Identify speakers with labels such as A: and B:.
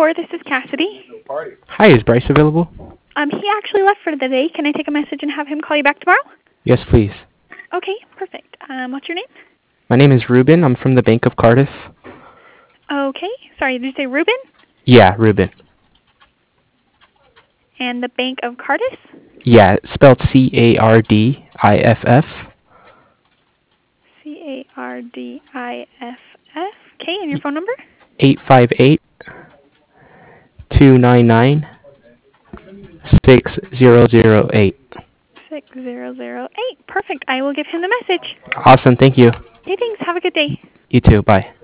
A: Core. This is Cassidy.
B: Hi, is Bryce available?
A: He actually left for the day. Can I take a message and have him call you back tomorrow?
B: Yes, please.
A: Okay, perfect. What's your name?
B: My name is Ruben. I'm from the Bank of Cardiff.
A: Okay. Sorry, did you say Ruben?
B: Yeah, Ruben.
A: And the Bank of Cardiff?
B: Yeah, it's spelled Cardiff.
A: Cardiff. Okay, and your phone number?
B: 858-299-6008.
A: 6008. Perfect. I will give him the message.
B: Awesome, thank you.
A: Okay, thanks. Have a good day.
B: You too, bye.